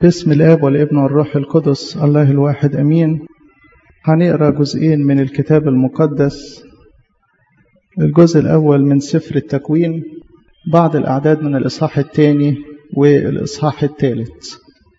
باسم الآب والابن والروح القدس الله الواحد أمين. هنقرأ جزئين من الكتاب المقدس. الجزء الأول من سفر التكوين، بعض الأعداد من الإصحاح الثاني والإصحاح الثالث.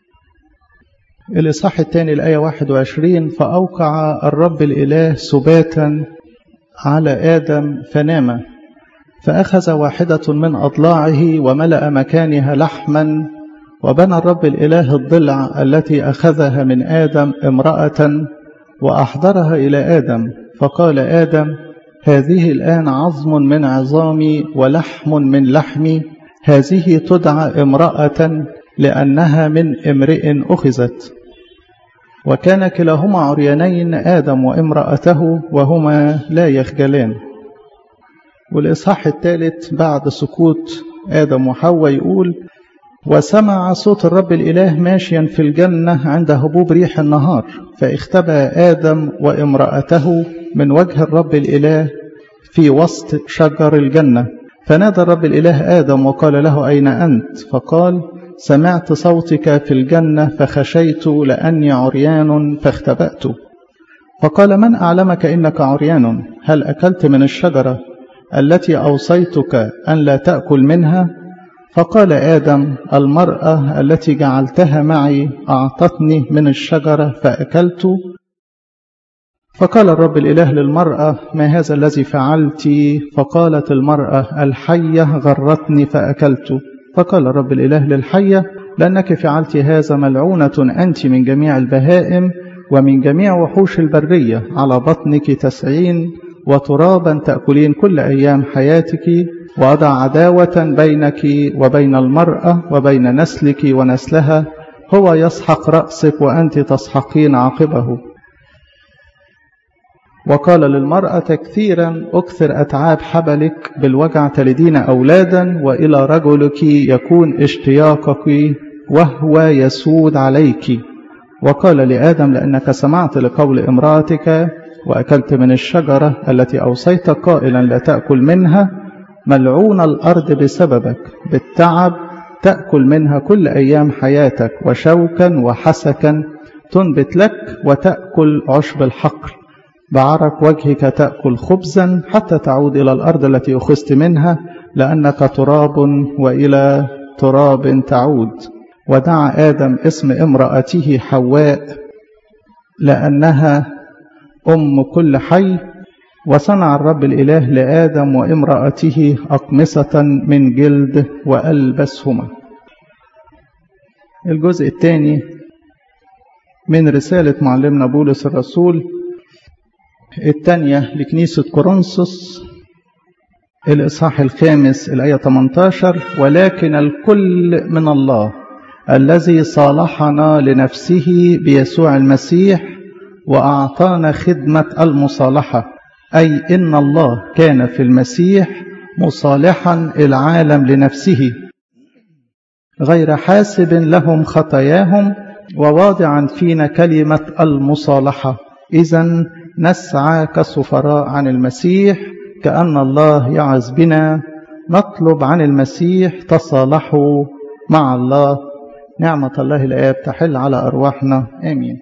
الإصحاح الثاني الآية 21: فأوقع الرب الإله سباتا على آدم فنام، فأخذ واحدة من أضلاعه وملأ مكانها لحما، وبنى الرب الإله الضلع التي أخذها من آدم امرأة وأحضرها إلى آدم، فقال آدم: هذه الآن عظم من عظامي ولحم من لحمي، هذه تدعى امرأة لأنها من امرئ أخذت. وكان كلاهما عريانين آدم وامرأته وهما لا يخجلان. والإصحاح الثالث بعد سكوت آدم وحواء يقول: وسمع صوت الرب الإله ماشيا في الجنة عند هبوب ريح النهار، فاختبأ آدم وامرأته من وجه الرب الإله في وسط شجر الجنة. فنادى الرب الإله آدم وقال له: أين أنت؟ فقال: سمعت صوتك في الجنة فخشيت لأني عريان فاختبأت. فقال: من أعلمك إنك عريان؟ هل أكلت من الشجرة التي أوصيتك أن لا تأكل منها؟ فقال آدم: المرأة التي جعلتها معي أعطتني من الشجرة فأكلت. فقال الرب الإله للمرأة: ما هذا الذي فعلت؟ فقالت المرأة: الحية غرتني فأكلت. فقال الرب الإله للحية: لأنك فعلت هذا ملعونة أنت من جميع البهائم ومن جميع وحوش البرية، على بطنك تسعين وترابا تأكلين كل أيام حياتك، وأضع عداوة بينك وبين المرأة وبين نسلك ونسلها، هو يسحق رأسك وأنت تسحقين عقبه. وقال للمرأة: كثيرا أكثر أتعاب حبلك، بالوجع تلدين أولادا، وإلى رجلك يكون اشتياقك وهو يسود عليك. وقال لآدم: لأنك سمعت لقول امرأتك وأكلت من الشجرة التي أوصيت قائلا لا تأكل منها، ملعون الأرض بسببك، بالتعب تأكل منها كل أيام حياتك، وشوكا وحسكا تنبت لك، وتأكل عشب الحقل، بعرق وجهك تأكل خبزا حتى تعود إلى الأرض التي أخذت منها، لأنك تراب وإلى تراب تعود. ودعا آدم اسم امرأته حواء لأنها أم كل حي. وصنع الرب الإله لآدم وامرأته أقمصة من جلد وألبسهما. الجزء الثاني من رسالة معلمنا بولس الرسول الثانية لكنيسة كورنثوس، الإصحاح الخامس الآية 18: ولكن الكل من الله الذي صالحنا لنفسه بيسوع المسيح وأعطانا خدمة المصالحة، أي إن الله كان في المسيح مصالحا العالم لنفسه، غير حاسب لهم خطاياهم، وواضعا فينا كلمة المصالحة. إذن نسعى كسفراء عن المسيح، كأن الله يعظ بنا، نطلب عن المسيح تصالحوا مع الله. نعمة الله الآب تحل على أرواحنا، آمين.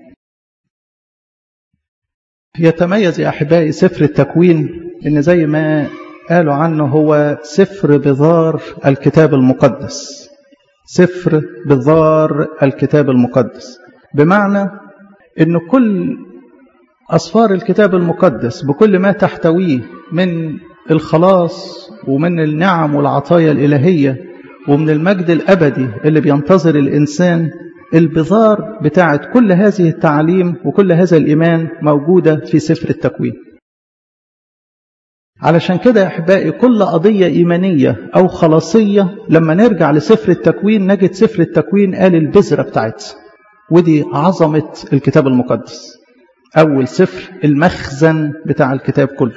يتميز يا أحبائي سفر التكوين إن زي ما قالوا عنه هو سفر بذار الكتاب المقدس. سفر بذار الكتاب المقدس بمعنى إن كل أسفار الكتاب المقدس بكل ما تحتويه من الخلاص ومن النعم والعطايا الإلهية ومن المجد الأبدي اللي بينتظر الإنسان، البذار بتاعت كل هذه التعليم وكل هذا الإيمان موجودة في سفر التكوين. علشان كده يا أحبائي كل قضية إيمانية أو خلاصية لما نرجع لسفر التكوين نجد سفر التكوين قال البذرة بتاعتها، ودي عظمة الكتاب المقدس. أول سفر المخزن بتاع الكتاب كله.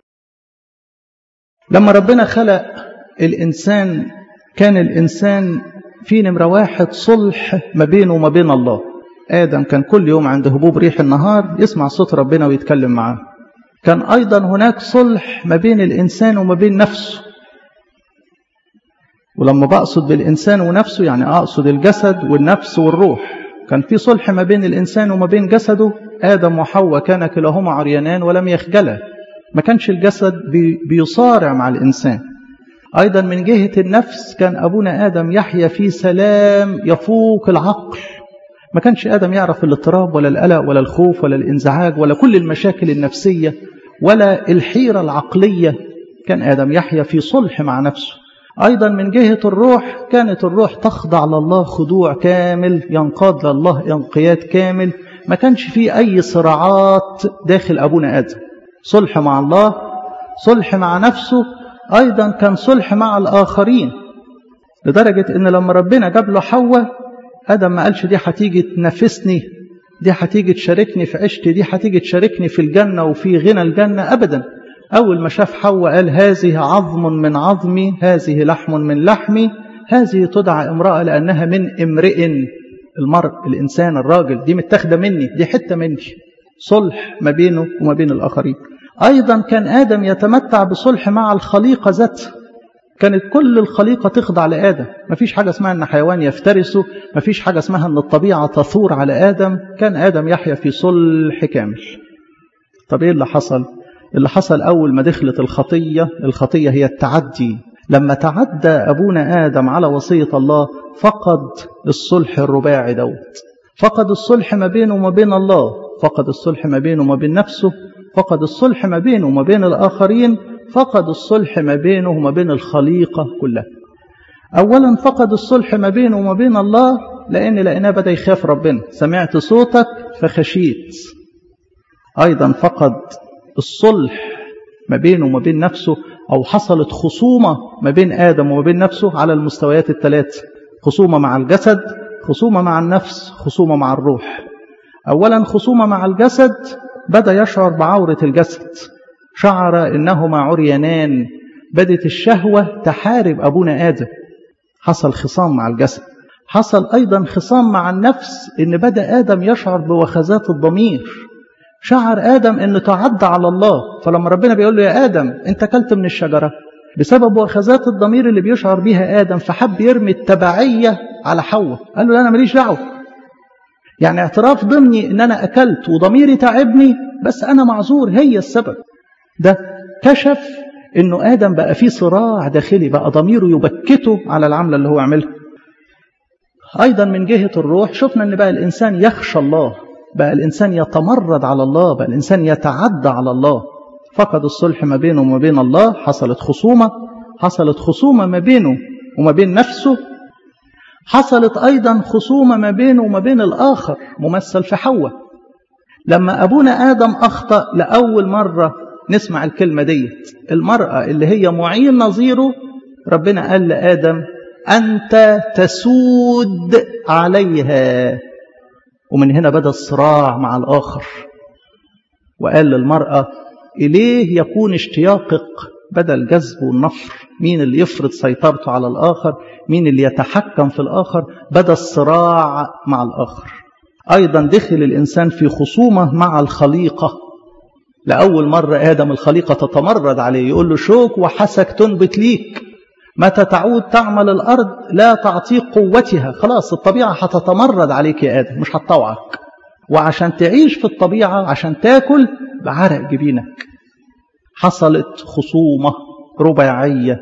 لما ربنا خلق الإنسان كان الإنسان في نمرة واحد صلح ما بينه وما بين الله. آدم كان كل يوم عند هبوب ريح النهار يسمع صوت ربنا ويتكلم معاه. كان أيضا هناك صلح ما بين الإنسان وما بين نفسه. ولما بقصد بالإنسان ونفسه يعني أقصد الجسد والنفس والروح. كان في صلح ما بين الإنسان وما بين جسده. آدم وحواء كان كلاهما عريانان ولم يخجلا، ما كانش الجسد بيصارع مع الإنسان. أيضا من جهة النفس كان أبونا آدم يحيا في سلام يفوق العقل، ما كانش آدم يعرف الاضطراب ولا القلق ولا الخوف ولا الانزعاج ولا كل المشاكل النفسية ولا الحيرة العقلية. كان آدم يحيا في صلح مع نفسه. أيضا من جهة الروح كانت الروح تخضع لله خضوع كامل، ينقاد لله انقياد كامل، ما كانش فيه أي صراعات داخل أبونا آدم. صلح مع الله، صلح مع نفسه، أيضا كان صلح مع الآخرين، لدرجة إن لما ربنا جاب له حواء آدم ما قالش دي هتيجي تنافسني، دي هتيجي تشاركني في عشتي، دي هتيجي تشاركني في الجنة وفي غنى الجنة، أبدا. أول ما شاف حواء قال هذه عظم من عظمي، هذه لحم من لحمي، هذه تدعى امرأة لأنها من امرئ. المرء، الإنسان، الراجل، دي متاخدة مني، دي حتة مني. صلح ما بينه وما بين الآخرين. أيضا كان آدم يتمتع بصلح مع الخليقة ذاتها، كانت كل الخليقة تخضع لآدم، ما فيش حاجة اسمها أن حيوان يفترسه، ما فيش حاجة اسمها أن الطبيعة تثور على آدم. كان آدم يحيا في صلح كامل. طب إيه اللي حصل؟ اللي حصل أول ما دخلت الخطية هي التعدي. لما تعدى أبونا آدم على وصية الله فقد الصلح الرباعي دوت، فقد الصلح ما بينه وما بين الله، فقد الصلح ما بينه وما بين نفسه، فقد الصلح ما بينه وما بين الآخرين، فقد الصلح ما بينه وما بين الخليقة كلها. أولا فقد الصلح ما بينه وما بين الله لأنه بدأ يخاف ربنا، سمعت صوتك فخشيت. أيضا فقد الصلح ما بينه وما بين نفسه، أو حصلت خصومة ما بين آدم وما بين نفسه على المستويات الثلاث: خصومة مع الجسد، خصومة مع النفس، خصومة مع الروح. أولا خصومة مع الجسد، بدأ يشعر بعورة الجسد، شعر إنهما عريانان، بدت الشهوة تحارب أبونا آدم، حصل خصام مع الجسد. حصل أيضا خصام مع النفس، إن بدأ آدم يشعر بوخزات الضمير، شعر آدم إنه تعدى على الله. فلما ربنا بيقول له يا آدم أنت أكلت من الشجرة، بسبب وخزات الضمير اللي بيشعر بيها آدم فحب يرمي التبعية على حواء، قال له لا أنا ماليش دعوة. يعني اعتراف ضمني إن أنا أكلت وضميري تعبني، بس أنا معذور، هي السبب. ده كشف إنه آدم بقى فيه صراع داخلي، بقى ضميره يبكته على العملة اللي هو عملها. أيضا من جهة الروح شفنا إن بقى الإنسان يخشى الله، بقى الإنسان يتمرد على الله، بقى الإنسان يتعدى على الله. فقد الصلح ما بينه وما بين الله، حصلت خصومة ما بينه وما بين نفسه، حصلت أيضا خصومة ما بينه وما بين الآخر ممثل في حواء. لما أبونا آدم أخطأ لأول مرة نسمع الكلمة ديت، المرأة اللي هي معين نظيره، ربنا قال لآدم أنت تسود عليها. ومن هنا بدأ الصراع مع الآخر، وقال للمرأة إليه يكون اشتياقك، بدأ الجذب والنفر، مين اللي يفرض سيطرته على الآخر، مين اللي يتحكم في الآخر، بدأ الصراع مع الآخر. أيضا دخل الإنسان في خصومة مع الخليقة. لأول مرة آدم الخليقة تتمرد عليه، يقول له شوك وحسك تنبت ليك، متى تعود تعمل الأرض لا تعطيك قوتها. خلاص الطبيعة هتتمرد عليك يا آدم، مش هتطوعك، وعشان تعيش في الطبيعة عشان تاكل بعرق جبينك. حصلت خصومة رباعية.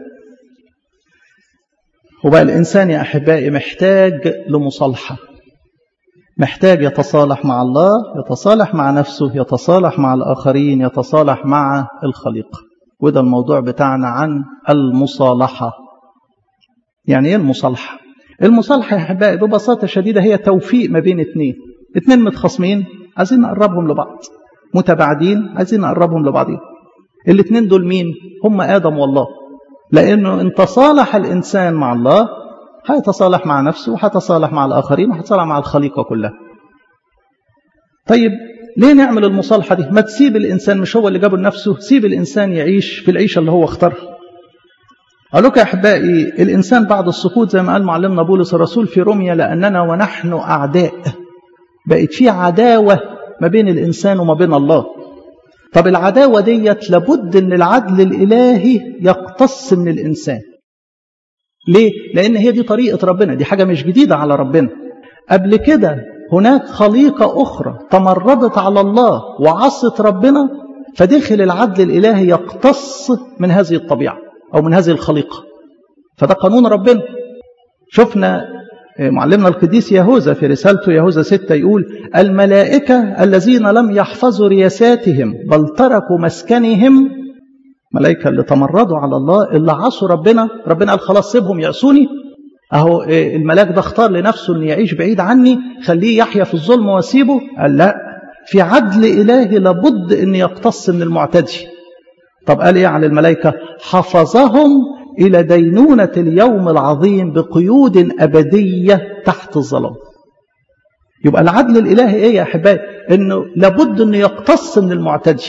وبقى الإنسان يا أحبائي محتاج لمصالحة، محتاج يتصالح مع الله، يتصالح مع نفسه، يتصالح مع الآخرين، يتصالح مع الخليقة. وده الموضوع بتاعنا عن المصالحة. يعني ايه المصالحة؟ المصالحة يا أحبائي ببساطة شديدة هي توفيق ما بين اتنين متخاصمين عايزين نقربهم لبعض، متباعدين عايزين نقربهم لبعضهم. الاتنين دول مين؟ هم آدم والله. لأنه ان تصالح الإنسان مع الله هيتصالح مع نفسه، وهيتصالح مع الآخرين، وهيتصالح مع الخليقة كلها. طيب ليه نعمل المصالحة دي؟ ما تسيب الإنسان، مش هو اللي جابه لنفسه، سيب الإنسان يعيش في العيشة اللي هو اختارها. قال لك يا أحبائي الإنسان بعد السقوط زي ما قال معلمنا بولس الرسول في روميا لأننا ونحن أعداء، بقت في عداوة ما بين الإنسان وما بين الله. طب العداوة ديت لابد أن العدل الإلهي يقتص من الإنسان. ليه؟ لأن هي دي طريقة ربنا، دي حاجة مش جديدة على ربنا. قبل كده هناك خليقة أخرى تمردت على الله وعصت ربنا، فدخل العدل الإلهي يقتص من هذه الطبيعة أو من هذه الخليقة. فده قانون ربنا. شفنا معلمنا القديس يهوذا في رسالته يهوذا 6 يقول: الملائكة الذين لم يحفظوا رياساتهم بل تركوا مسكنهم، ملائكة اللي تمردوا على الله، اللي عصوا ربنا قال خلاص سيبهم يعصوني. أهو الملاك ده اختار لنفسه أن يعيش بعيد عني، خليه يحيا في الظلم واسيبه. قال لا، في عدل إلهي لابد أن يقتص من المعتدي. طب قال إيه عن الملائكة؟ حفظهم إلى دينونة اليوم العظيم بقيود أبدية تحت الظلام. يبقى العدل الإلهي إيه يا أحبائي؟ إنه لابد أنه يقتص من المعتدي.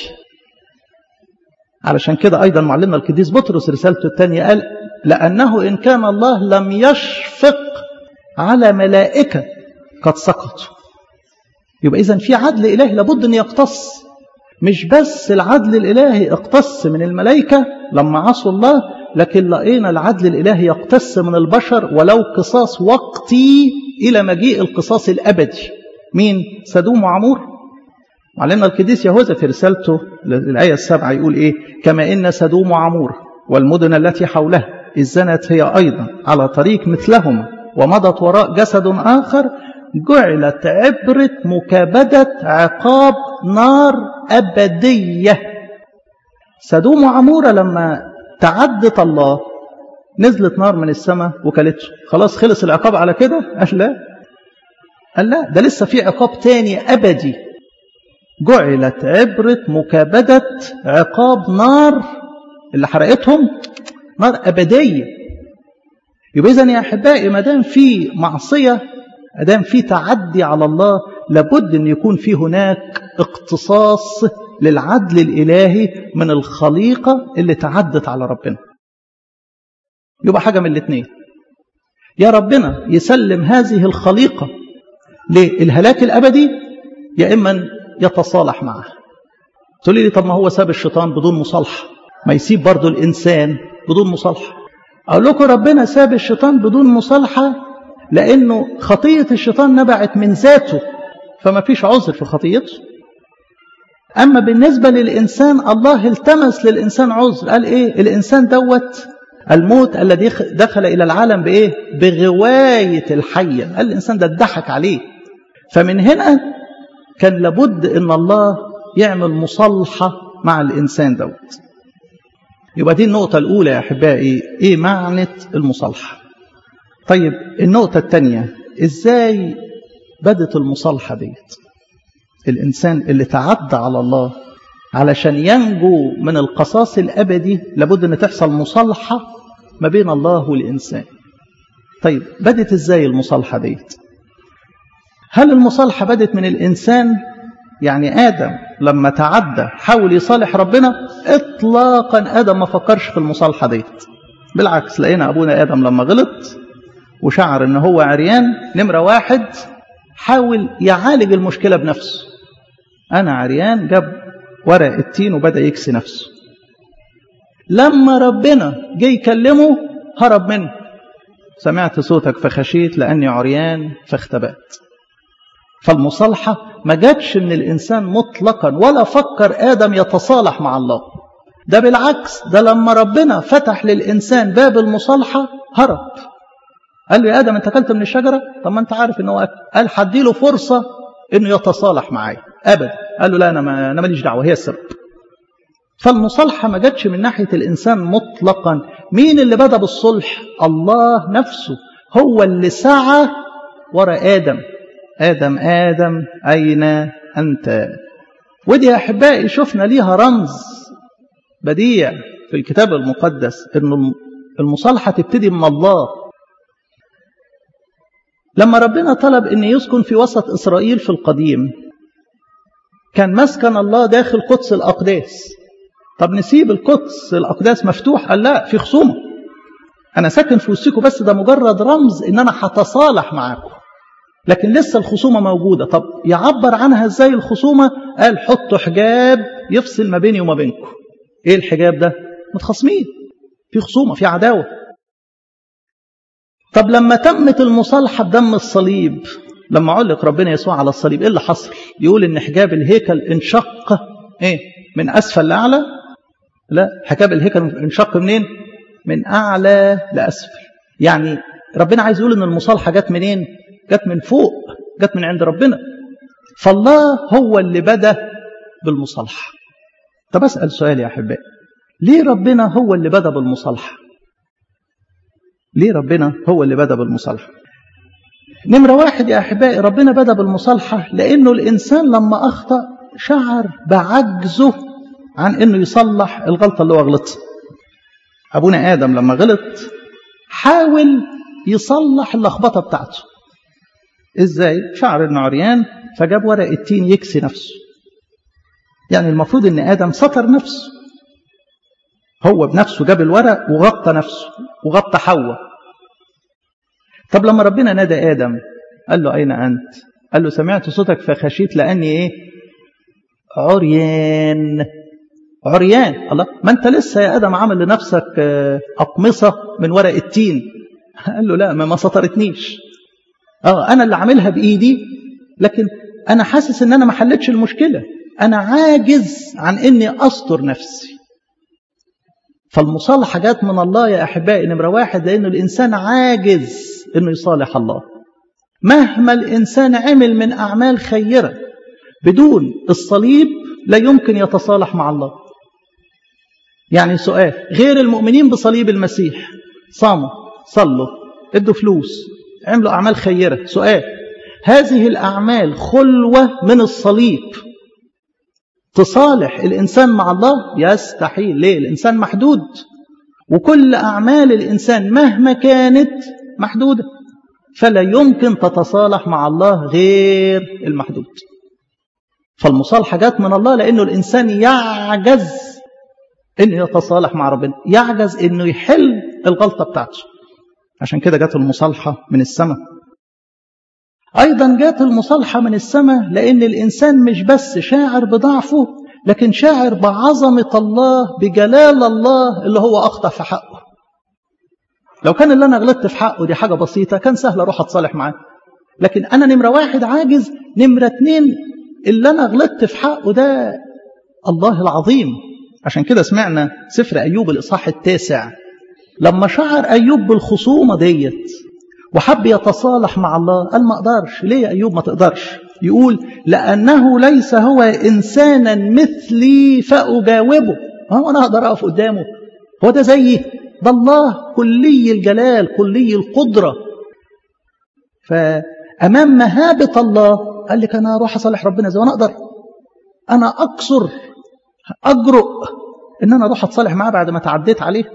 علشان كده أيضا معلمنا القديس بطرس رسالته الثانية قال: لأنه إن كان الله لم يشفق على ملائكة قد سقطوا. يبقى إذن في عدل إلهي لابد أن يقتص. مش بس العدل الإلهي اقتص من الملائكة لما عصوا الله، لكن لقينا العدل الإلهي يقتص من البشر ولو قصاص وقتي إلى مجيء القصاص الأبدي. مين؟ سدوم وعمور. معلمنا القديس يهوذا في رسالته الآية 7 يقول إيه؟ كما إن سدوم وعمور والمدن التي حولها إذ زنت هي أيضا على طريق مثلهما ومضت وراء جسد آخر، جعلت عبرة مكابدة عقاب نار أبدية. سدوم وعمورة لما تعدت الله نزلت نار من السماء وكلته، خلاص خلص العقاب على كده؟ قال لا، ده لسه في عقاب تاني أبدي. جعلت عبرة مكابدة عقاب نار اللي حرقتهم نار أبدية. يبقى إذن يا أحبائي ما دام في معصية، ما دام في تعدي على الله، لابد أن يكون في هناك اقتصاص للعدل الإلهي من الخليقة اللي تعدت على ربنا. يبقى حاجة من الاثنين: يا ربنا يسلم هذه الخليقة للهلاك الأبدي، يا إما يتصالح معها. تقول لي طب ما هو ساب الشيطان بدون مصالحة، ما يسيب برضو الإنسان بدون مصالحة. أقول لكم ربنا ساب الشيطان بدون مصالحة لأنه خطية الشيطان نبعت من ذاته، فما فيش عذر في خطيته. أما بالنسبة للإنسان الله التمس للإنسان عذر. قال إيه؟ الإنسان دوت الموت الذي دخل إلى العالم بإيه؟ بغواية الحية. قال الإنسان ده اتضحك عليه. فمن هنا كان لابد إن الله يعمل مصالحة مع الإنسان دوت. يبقى دي النقطة الأولى يا أحبائي، إيه معنى المصالحة. طيب النقطة الثانية، إزاي بدت المصالحة ديت؟ الإنسان اللي تعدى على الله علشان ينجو من القصاص الأبدي لابد أن تحصل مصالحة ما بين الله والإنسان. طيب بدت إزاي المصالحة ديت؟ هل المصالحة بدت من الإنسان؟ يعني آدم لما تعدى حاول يصالح ربنا؟ إطلاقا آدم ما فكرش في المصالحة ديت. بالعكس، لقينا أبونا آدم لما غلط وشعر أنه هو عريان، نمرة واحد حاول يعالج المشكلة بنفسه. أنا عريان، جاب ورق التين وبدأ يكسي نفسه. لما ربنا جاي يكلمه هرب منه. سمعت صوتك فخشيت لأني عريان فاختبأت. فالمصالحة ما جاتش من الإنسان مطلقا، ولا فكر آدم يتصالح مع الله. ده بالعكس، ده لما ربنا فتح للإنسان باب المصالحة هرب. قال له يا آدم أنت أكلت من الشجرة؟ طب ما أنت عارف أنه أكل. قال حديله فرصة أنه يتصالح معي؟ أبدا. قال له لا، أنا ماليش دعوة، هي السبب. فالمصالحة ما جاتش من ناحية الإنسان مطلقا. مين اللي بدأ بالصلح؟ الله نفسه هو اللي سعى وراء آدم. آدم آدم أين أنت؟ ودي يا أحبائي شفنا ليها رمز بديع في الكتاب المقدس، أن المصالحة تبتدي من الله. لما ربنا طلب أن يسكن في وسط إسرائيل في القديم، كان مسكن الله داخل قدس الأقداس. طب نسيب القدس الأقداس مفتوح؟ قال لا، في خصومة. أنا ساكن في وسطكم، بس ده مجرد رمز إن أنا هتصالح معاكم، لكن لسه الخصومة موجودة. طب يعبر عنها إزاي الخصومة؟ قال حطوا حجاب يفصل ما بيني وما بينكم. إيه الحجاب ده؟ متخاصمين، في خصومة، في عداوة. طب لما تمت المصالحة بدم الصليب، لما علق ربنا يسوع على الصليب ايه اللي حصل؟ يقول ان حجاب الهيكل انشق ايه؟ من اسفل لاعلى؟ لا، حجاب الهيكل انشق منين؟ من اعلى لاسفل. يعني ربنا عايز يقول ان المصالحه جت منين؟ جت من فوق، جت من عند ربنا. فالله هو اللي بدا بالمصالحه. طب اسال سؤال يا احبائي، ليه ربنا هو اللي بدا بالمصالحه؟ ليه ربنا هو اللي بدا بالمصالحه؟ نمرة واحد يا أحبائي، ربنا بدأ بالمصالحة لأنه الإنسان لما أخطأ شعر بعجزه عن أنه يصلح الغلطة اللي هو غلطها. أبونا آدم لما غلط حاول يصلح اللخبطة بتاعته. إزاي؟ شعر إنه عريان فجاب ورق التين يكسي نفسه. يعني المفروض أن آدم ستر نفسه، هو بنفسه جاب الورق وغطى نفسه وغطى حواء. طب لما ربنا نادى آدم قال له أين أنت؟ قال له سمعت صوتك فخشيت لأني إيه؟ عريان. عريان. الله، ما أنت لسه يا آدم عامل لنفسك أقمصة من ورق التين. قال له لا، ما سطرتنيش. أنا اللي عاملها بإيدي، لكن أنا حاسس إن أنا ما حلتش المشكلة، أنا عاجز عن إني أستر نفسي. فالمصالحة جات من الله يا أحبائي نمرة واحد لأنه الإنسان عاجز إنه يصالح الله. مهما الإنسان عمل من أعمال خيرة بدون الصليب لا يمكن يتصالح مع الله. يعني سؤال، غير المؤمنين بصليب المسيح صاموا، صلوا، ادوا فلوس، عملوا أعمال خيرة، سؤال، هذه الأعمال خلوة من الصليب تصالح الإنسان مع الله؟ يستحيل. ليه؟ الإنسان محدود، وكل أعمال الإنسان مهما كانت محدودة، فلا يمكن تتصالح مع الله غير المحدود. فالمصالحة جات من الله لأنه الإنسان يعجز إنه يتصالح مع ربنا، يعجز إنه يحل الغلطة بتاعته. عشان كده جات المصالحة من السماء. أيضا جات المصالحة من السماء لأن الإنسان مش بس شاعر بضعفه، لكن شاعر بعظمة الله، بجلال الله اللي هو أخطأ في حقه. لو كان اللي أنا غلطت في حقه دي حاجة بسيطة كان سهل أروح أتصالح معاه، لكن أنا نمرة واحد عاجز، نمرة اتنين اللي أنا غلطت في حقه ده الله العظيم. عشان كده سمعنا سفر أيوب الإصحاح 9 لما شعر أيوب بالخصومة ديت وحب يتصالح مع الله قال ما أقدرش. ليه يا أيوب ما تقدرش؟ يقول لأنه ليس هو إنسانا مثلي فأجاوبه. أنا أقدر أقف قدامه؟ هو ده زيي؟ ده الله كلي الجلال كلي القدرة. فأمام مهابة الله قال لك أنا أروح أصالح ربنا زي، وأنا أقدر؟ أنا أقصر أجرؤ إن أنا أروح أتصالح معاه بعد ما تعديت عليه.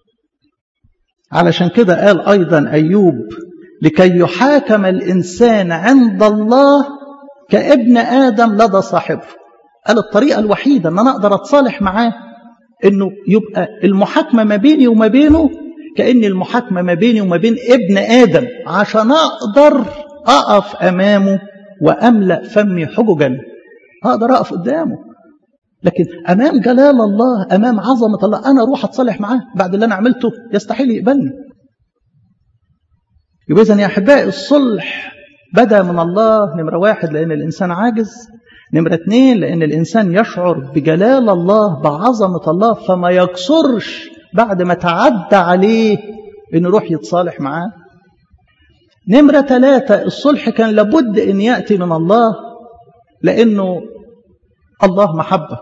علشان كده قال أيضا أيوب لكي يحاكم الإنسان عند الله كابن آدم لدى صاحبه. قال الطريقة الوحيدة أن أنا أقدر أتصالح معاه أنه يبقى المحاكمة ما بيني وما بينه كأن المحاكمة ما بيني وما بين ابن آدم، عشان أقدر أقف أمامه وأملأ فمي حججا، أقدر أقف قدامه. لكن أمام جلال الله، أمام عظمة الله، أنا أروح أتصالح معاه بعد اللي أنا عملته؟ يستحيل يقبلني. يبقى إذن يا أحبائي الصلح بدأ من الله نمرة واحد لأن الإنسان عاجز، نمرة اتنين لأن الإنسان يشعر بجلال الله بعظمة الله فما يقصرش بعد ما تعدى عليه إنه يروح يتصالح معاه. نمرة ثلاثة الصلح كان لابد أن يأتي من الله لأنه الله محبة.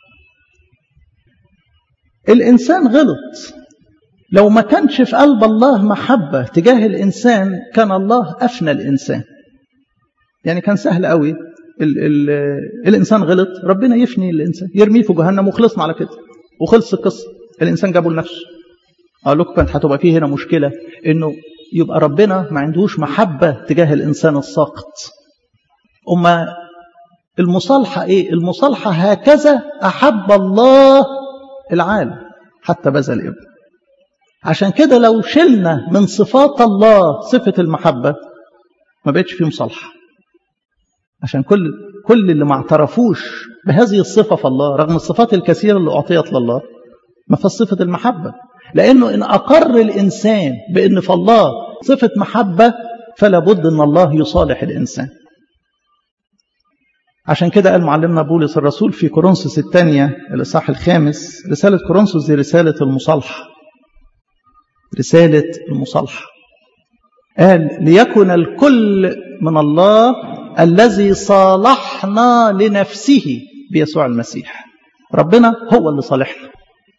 الإنسان غلط، لو ما كانش في قلب الله محبة تجاه الإنسان كان الله أفنى الإنسان. يعني كان سهل قوي الإنسان غلط ربنا يفني الإنسان يرميه في جهنم وخلصنا على كده وخلص القصة. الإنسان جابه لنفسه. أقول لكم كانت هتبقى فيه هنا مشكلة إنه يبقى ربنا ما عندوش محبة تجاه الإنسان الساقط. أما المصالحة إيه؟ المصالحة هكذا أحب الله العالم حتى بذل ابنه. عشان كده لو شلنا من صفات الله صفة المحبة ما بقتش فيه مصالحة. عشان كل اللي ما اعترفوش بهذه الصفة في الله رغم الصفات الكثيرة اللي أعطيت لله ما فيش صفة المحبة. لأنه إن أقر الإنسان بأن في الله صفة محبة فلا بد أن الله يصالح الإنسان. عشان كده قال معلمنا بولس الرسول في كورنثوس الثانية الإصحاح 5، رسالة كورنثوس دي رسالة المصالحة، رسالة المصالحة. قال ليكن الكل من الله الذي صالحنا لنفسه بيسوع المسيح. ربنا هو اللي صالحنا.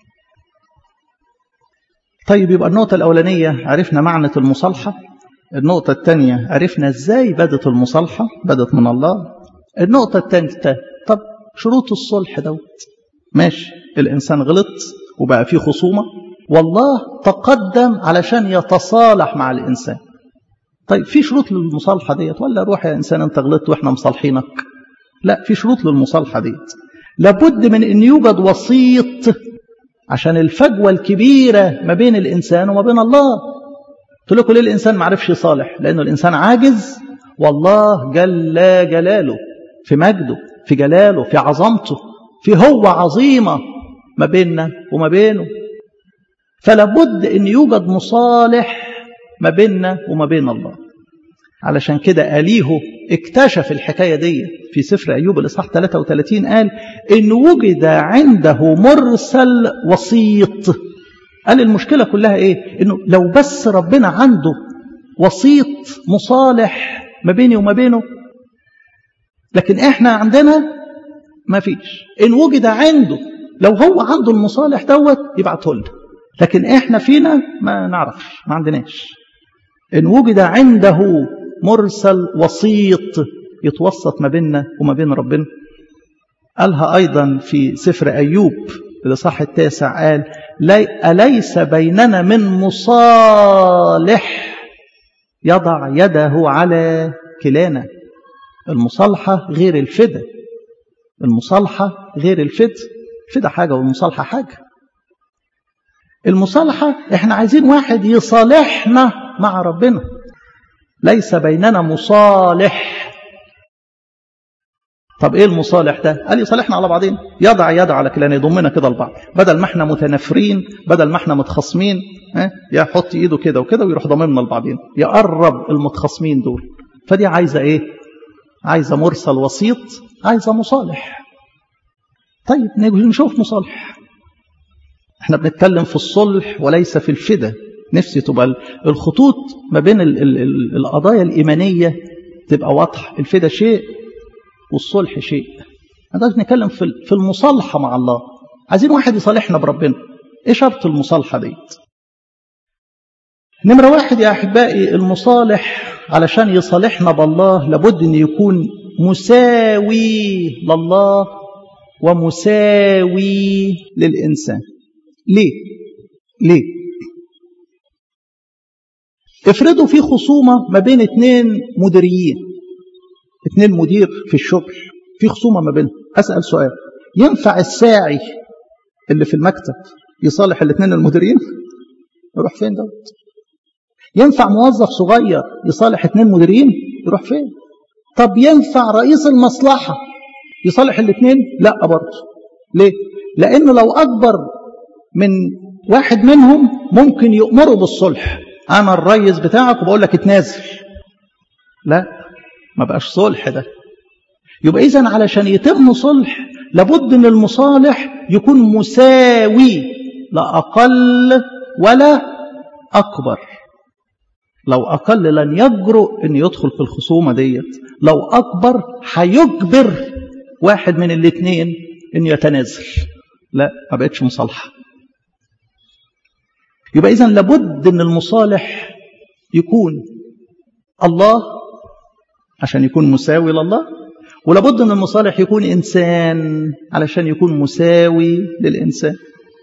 طيب يبقى النقطة الأولانية عرفنا معنى المصالحة. النقطة الثانية عرفنا ازاي بدت المصالحة، بدت من الله. النقطة الثالثة طب شروط الصلح دوت. ماشي، الإنسان غلط وبقى فيه خصومة، والله تقدم علشان يتصالح مع الإنسان. طيب في شروط للمصالحة ديت ولا روح يا إنسان أنت غلطت وإحنا مصالحينك؟ لا، في شروط للمصالحة ديت. لابد من أن يوجد وسيط عشان الفجوة الكبيرة ما بين الإنسان وما بين الله. قلت لكم ليه الإنسان ما عرفش يصالح؟ لأنه الإنسان عاجز، والله جل جلاله في مجده، في جلاله، في عظمته، في هو عظيمة ما بيننا وما بينه. فلابد أن يوجد مصالح ما بيننا وما بين الله. علشان كده أليهو اكتشف الحكاية دي في سفر أيوب الإصحاح 33، قال إن وجد عنده مرسل وسيط. قال المشكلة كلها إيه؟ إنه لو بس ربنا عنده وسيط مصالح ما بيني وما بينه، لكن إحنا عندنا ما فيش. إن وجد عنده، لو هو عنده المصالح دوت يبعته لنا، لكن إحنا فينا ما نعرفش، ما عندناش. إن وجد عنده مرسل وسيط يتوسط ما بيننا وما بين ربنا. قالها أيضا في سفر أيوب الإصحاح 9، قال أليس بيننا من مصالح يضع يده على كلانا. المصالحة غير الفدا، المصالحة غير الفدا. الفدا حاجة والمصالحة حاجة. المصالحة احنا عايزين واحد يصالحنا مع ربنا. ليس بيننا مصالح. طب ايه المصالح ده؟ قال يصالحنا على بعضين، يضع يد على كلانا، يضمنا كده لبعض، بدل ما احنا متنافرين، بدل ما احنا متخاصمين، يحط ايده كده وكده ويروح ضممنا لبعضين، يقرب المتخاصمين دول. فدي عايزه ايه؟ عايزه مرسل وسيط، عايزه مصالح. طيب نشوف مصالح. احنا بنتكلم في الصلح وليس في الفدا. نفسي تبقى الخطوط ما بين القضايا الإيمانية تبقى واضحة. الفدا شيء والصلح شيء. احنا بنتكلم في المصالحة مع الله. عايزين واحد يصالحنا بربنا. ايه شرط المصالحة ديت؟ نمرة واحد يا أحبائي، المصالح علشان يصالحنا بالله لابد أن يكون مساوي لله ومساوي للإنسان. ليه؟ افرضوا في خصومة ما بين اتنين مديريين، اتنين مدير في الشغل، في خصومة ما بينهم. أسأل سؤال، ينفع الساعي اللي في المكتب يصالح الاتنين المديرين؟ يروح فين دوت؟ ينفع موظف صغير يصالح اتنين مديرين؟ يروح فين؟ طب ينفع رئيس المصلحة يصالح الاتنين؟ لا برضه. ليه؟ لأنه لو أكبر من واحد منهم ممكن يؤمروا بالصلح. أنا الرئيس بتاعك وبقول لك اتنازل. لا، ما بقاش صلح ده. يبقى إذن علشان يتم صلح لابد أن المصالح يكون مساوي، لا أقل ولا أكبر. لو أقل لن يجرؤ أن يدخل في الخصومة ديت، لو أكبر هيجبر واحد من الاثنين أن يتنازل. لا، ما بقتش مصالحة. يبقى إذن لابد أن المصالح يكون الله عشان يكون مساوي لله، ولابد أن المصالح يكون إنسان علشان يكون مساوي للإنسان.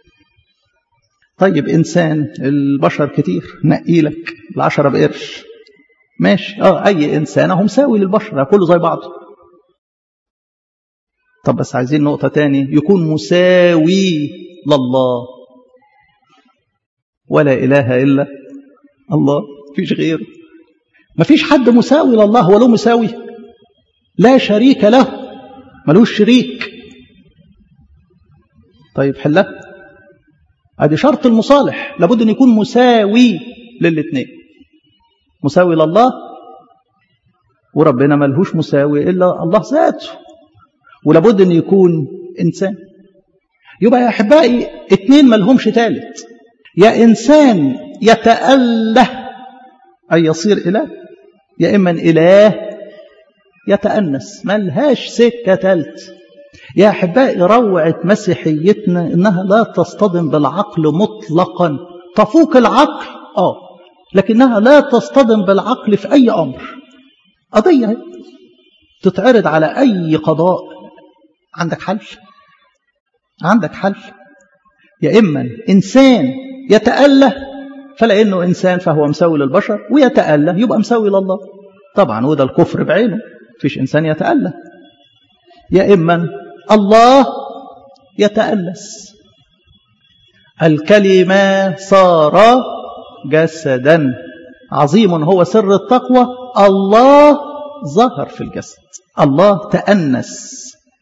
طيب إنسان، البشر كتير، نقي لك 10 بقرش، ماشي، أي إنسان هو مساوي للبشر، كله زي بعضه. طب بس عايزين نقطة تاني، يكون مساوي لله. ولا إله إلا الله، مفيش غيره. مفيش حد مساوي لله. هو له مساوي؟ لا شريك له، ملوش شريك. طيب حلها. ادي شرط المصالح، لابد ان يكون مساوي للاثنين، مساوي لله وربنا ملهوش مساوي إلا الله ذاته، ولابد أن يكون إنسان. يبقى يا أحبائي اتنين ملهمش تالت، يا إنسان يتأله أي يصير إله، يا إما إله يتأنس، ملهاش سكة تالت. يا أحبائي روعة مسيحيتنا إنها لا تصطدم بالعقل مطلقا، تفوق العقل لكنها لا تصطدم بالعقل في أي أمر. قضية تتعرض على أي قضاء، عندك حل، عندك حل. يا إما إنسان يتأله فلأنه إنسان فهو مساوي للبشر، ويتأله يبقى مساوي لله طبعا، وده الكفر بعينه، فيش إنسان يتأله. يا إما الله يتألس، الكلمة صار جسدا، عظيم هو سر التقوى، الله ظهر في الجسد، الله تأنس.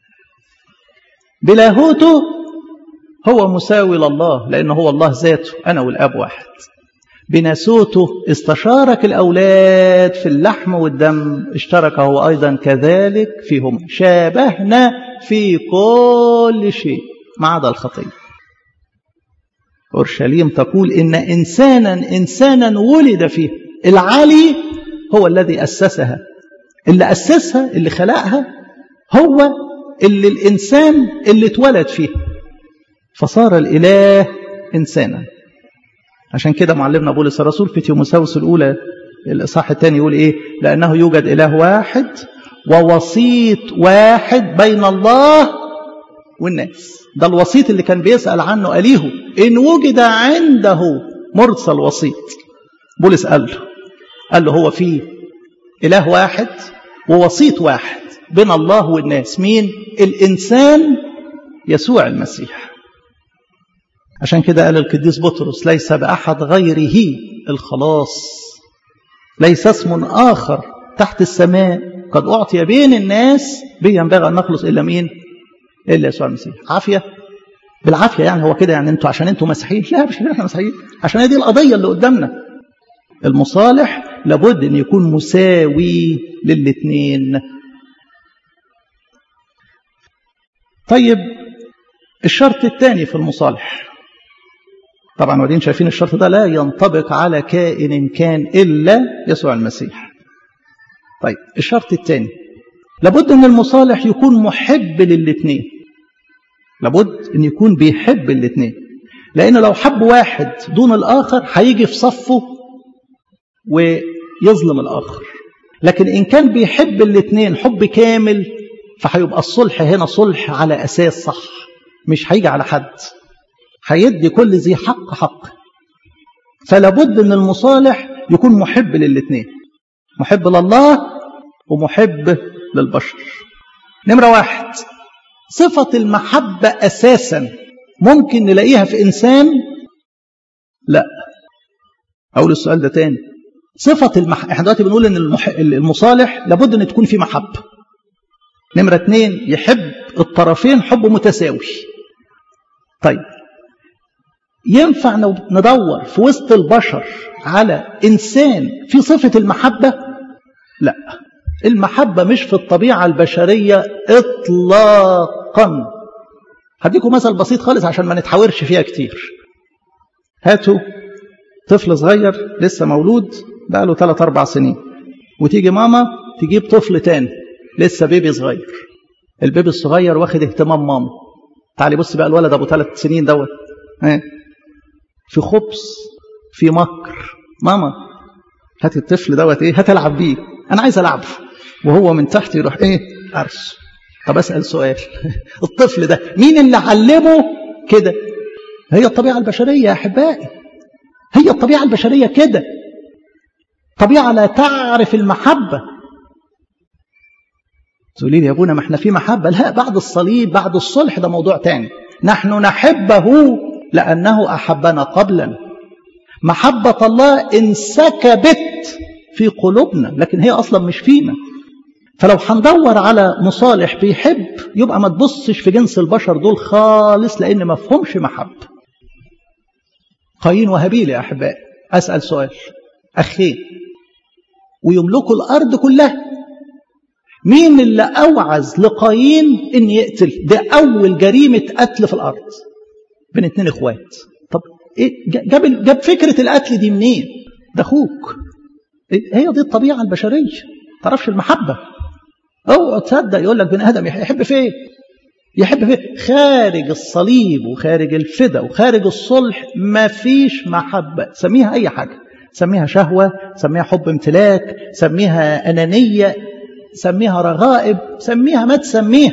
بلاهوته هو مساوي لله لأنه هو الله ذاته، أنا والأب واحد. بناسوته استشارك الأولاد في اللحم والدم، اشترك هو أيضا كذلك فيهم، شابهنا في كل شيء ما عدا الخطية. أورشليم تقول إن إنسانا ولد فيه، العلي هو الذي أسسها، اللي أسسها اللي خلقها هو اللي الإنسان اللي اتولد فيه، فصار الإله إنسانا. عشان كده معلمنا بولس الرسول في تيموثاوس الأولى الإصحاح الثاني يقول إيه؟ لأنه يوجد إله واحد ووسيط واحد بين الله والناس. ده الوسيط اللي كان بيسأل عنه أليه إن وجد عنده مرسل وسيط. بولس قال له هو فيه إله واحد ووسيط واحد بين الله والناس، مين؟ الإنسان يسوع المسيح. عشان كده قال القديس بطرس ليس بأحد غيره الخلاص، ليس اسم آخر تحت السماء قد أعطي بين الناس به ينبغي أن نخلص إلا مين؟ إلا يسوع المسيح. عافية بالعافية يعني، هو كده يعني انتوا عشان انتوا مسيحيين؟ لا مش احنا مسيحيين، عشان هذه القضية اللي قدامنا. المصالح لابد أن يكون مساوي للاثنين. طيب الشرط الثاني في المصالح، طبعا ودين شايفين الشرط ده لا ينطبق على كائن كان إلا يسوع المسيح. طيب الشرط الثاني لابد أن المصالح يكون محب للاثنين، لابد أن يكون بيحب الاثنين، لأن لو حب واحد دون الآخر هيجي في صفه ويظلم الآخر. لكن إن كان بيحب الاثنين حب كامل فهيبقى الصلح هنا صلح على أساس صح، مش هيجي على حد، هيدي كل ذي حق حق. فلابد أن المصالح يكون محب للاثنين، محب لله ومحب للبشر. نمرة واحد، صفة المحبة أساسا ممكن نلاقيها في إنسان؟ لا. أقول السؤال ده تاني، صفة احنا دلوقتي بنقول أن المصالح لابد أن تكون في محبة. نمرة اتنين، يحب الطرفين حب متساوي. طيب ينفع ندور في وسط البشر على إنسان في صفة المحبة؟ لا، المحبة مش في الطبيعة البشرية إطلاقا. هديكم مثل بسيط خالص عشان ما نتحاورش فيها كتير. هاتوا طفل صغير لسه مولود بقاله 3-4 سنين، وتيجي ماما تجيب طفل تاني لسه بيبي صغير، البيبي الصغير واخد اهتمام ماما. تعالي بص بقى الولد ابو 3 سنين دوت في خبز في مكر، ماما هات الطفل دوت هات العب بيه، انا عايز العبه، وهو من تحت يروح عرس. طب اسال سؤال الطفل ده مين اللي علمه كده؟ هي الطبيعه البشريه يا احبائي، هي الطبيعه البشريه كده، طبيعه لا تعرف المحبه. تقولي لي يا ابونا ما احنا في محبه. لا، بعد الصليب بعد الصلح ده موضوع تاني. نحن نحبه لانه احبنا قبلا. محبه الله انسكبت في قلوبنا لكن هي اصلا مش فينا. فلو هندور على مصالح بيحب يبقى ما تبصش في جنس البشر دول خالص، لان ما فهمش محبه. قايين وهابيل يا احبائي، اسال سؤال، اخين ويملكوا الارض كلها مين اللي أوعز لقايين إن يقتل؟ ده أول جريمة قتل في الأرض بين 2 إخوات. طب إيه جاب فكرة القتل دي منين؟ ده أخوك. هي دي الطبيعة البشرية. تعرفش المحبة؟ اوعى تصدق يقول لك بني آدم يحب فين؟ يحب فين؟ خارج الصليب وخارج الفدا وخارج الصلح ما فيش محبة. سميها أي حاجة، سميها شهوة، سميها حب امتلاك، سميها أنانية، سميها رغائب، سميها ما تسميها.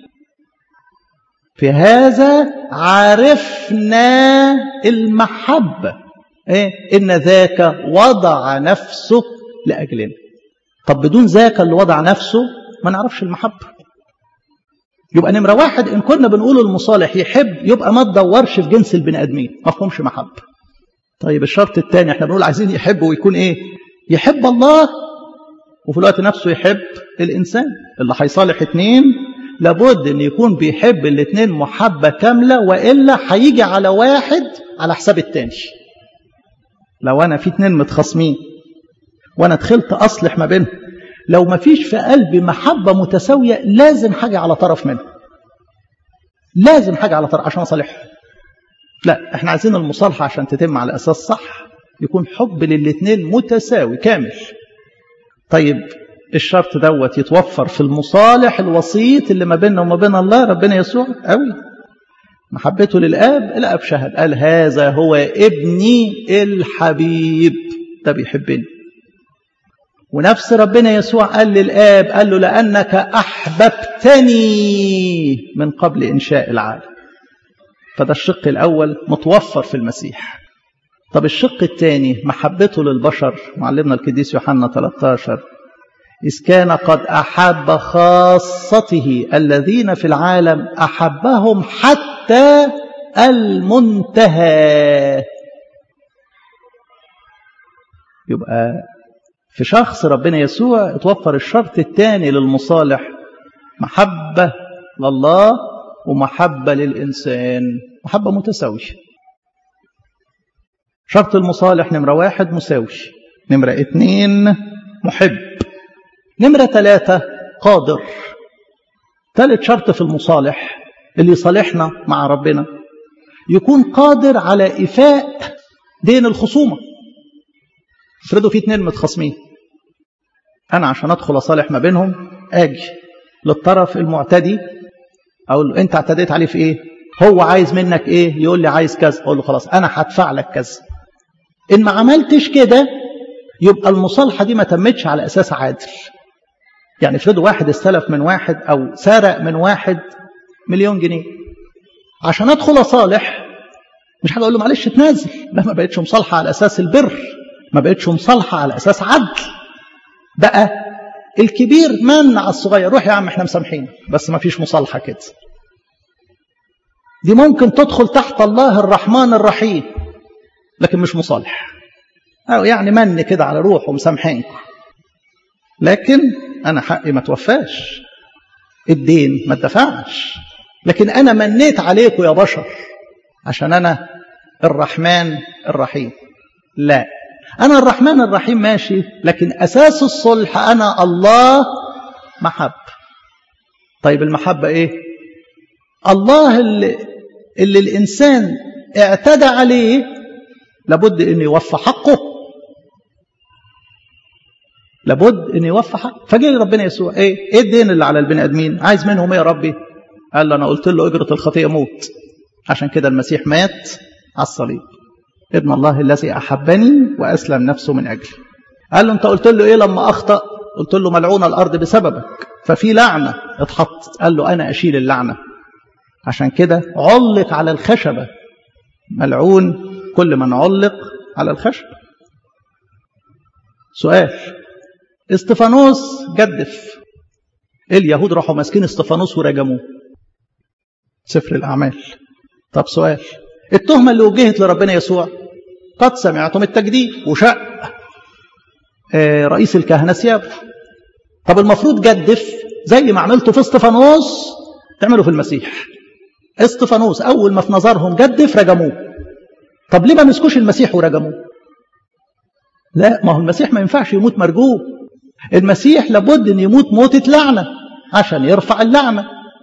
في هذا عرفنا المحبة، إن ذاك وضع نفسه لأجلنا. طب بدون ذاك اللي وضع نفسه ما نعرفش المحبة. يبقى نمرة 1 إن كنا بنقول المصالح يحب، يبقى ما تدورش في جنس البني آدمين، ما فهمش محبة. طيب الشرط الثاني، احنا بنقول عايزين يحب ويكون ايه؟ يحب الله وفي الوقت نفسه يحب الإنسان. اللي هيصالح 2 لابد ان يكون بيحب ال2 محبة كاملة، وإلا هيجي على واحد على حساب التاني. لو أنا في 2 متخاصمين وأنا دخلت أصلح ما بينهم، لو ما فيش في قلبي محبة متساوية لازم حاجة على طرف منهم، لازم حاجة على طرف عشان أصالحهم. لا، احنا عايزين المصالحة عشان تتم على أساس صح، يكون حب لل2 متساوي كامل. طيب الشرط دوت يتوفر في المصالح الوسيط اللي ما بيننا وما بين الله ربنا يسوع قوي. محبته للآب، الآب شهد قال هذا هو ابني الحبيب، ده بيحبني. ونفس ربنا يسوع قال للآب، قال له لأنك أحببتني من قبل إنشاء العالم. فده الشق الأول متوفر في المسيح. طب الشق الثاني محبته للبشر، معلمنا القديس يوحنا 13 إذ كان قد أحب خاصته الذين في العالم أحبهم حتى المنتهى. يبقى في شخص ربنا يسوع اتوفر الشرط الثاني للمصالح، محبة لله ومحبة للإنسان، محبة متساوية. شرط المصالح نمرة 1 مساوي، نمرة 2 محب، نمرة 3 قادر. 3 شرط في المصالح اللي يصالحنا مع ربنا يكون قادر على إيفاء دين الخصومة. افرضوا في 2 متخاصمين، أنا عشان أدخل أصالح ما بينهم أجي للطرف المعتدي أقول له أنت اعتديت عليه في إيه؟ هو عايز منك إيه؟ يقول لي عايز كذا، أقول له خلاص أنا هدفع لك كذا. إن ما عملتش كده يبقى المصالحة دي ما تمتش على أساس عادل. يعني افرضوا واحد استلف من واحد أو سرق من واحد 1,000,000 جنيه، عشان أدخل أصالح مش هقول له معلش تنازل، لا، ما بقتش مصالحة على أساس البر، ما بقتش مصالحة على أساس عدل. بقى الكبير منع الصغير، روح يا عم احنا مسامحين، بس ما فيش مصالحة كده. دي ممكن تدخل تحت الله الرحمن الرحيم، لكن مش مصالح، أو يعني من كده على روح ومسامحينكم، لكن أنا حقي ما توفاش، الدين ما اتدفعش، لكن أنا منيت عليكم يا بشر عشان أنا الرحمن الرحيم. لا، أنا الرحمن الرحيم ماشي، لكن أساس الصلح أنا الله محب. طيب المحبة إيه؟ الله اللي الإنسان اعتدى عليه لابد أن يوفى حقه، لابد أن يوفى حقه. فجاء ربنا يسوع إيه الدين اللي على البني آدمين؟ عايز منهم إيه يا ربي؟ قال له أنا قلت له أجرة الخطيئة موت، عشان كده المسيح مات على الصليب، ابن الله الذي أحبني وأسلم نفسه من أجلي. قال له أنت قلت له إيه لما أخطأ؟ قلت له ملعون الأرض بسببك، ففي لعنة اتحطت. قال له أنا أشيل اللعنة، عشان كده علق على الخشبة، ملعون كل من علق على الخشبة. سؤال، استفانوس جدف، اليهود راحوا ماسكين استفانوس ورجموه، سفر الأعمال. طب سؤال، التهمة اللي وجهت لربنا يسوع، قد سمعتم التجديف وشق رئيس الكهنة ثيابه. طب المفروض جدف زي ما عملته في استفانوس تعملوا في المسيح. استفانوس أول ما في نظرهم جدف رجموه، طب ليه ما مسكوش المسيح ورجموه؟ لا، ما هو المسيح ما ينفعش يموت مرجوم، المسيح لابد أن يموت موتة لعنة عشان يرفع اللعنة.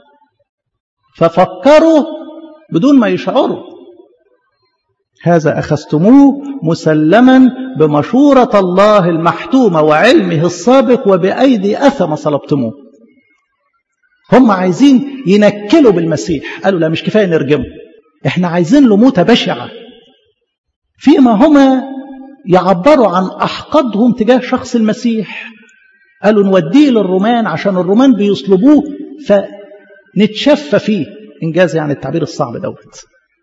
ففكروا بدون ما يشعروا. هذا أخذتموه مسلما بمشورة الله المحتومة وعلمه السابق وبأيدي أثم صلبتموه. هم عايزين ينكلوا بالمسيح، قالوا لا مش كفاية نرجمه، احنا عايزين له موتة بشعة. فيما هما يعبروا عن أحقادهم تجاه شخص المسيح، قالوا نوديه للرومان عشان الرومان بيصلبوه فنتشفى فيه، إنجاز يعني التعبير الصعب دوت.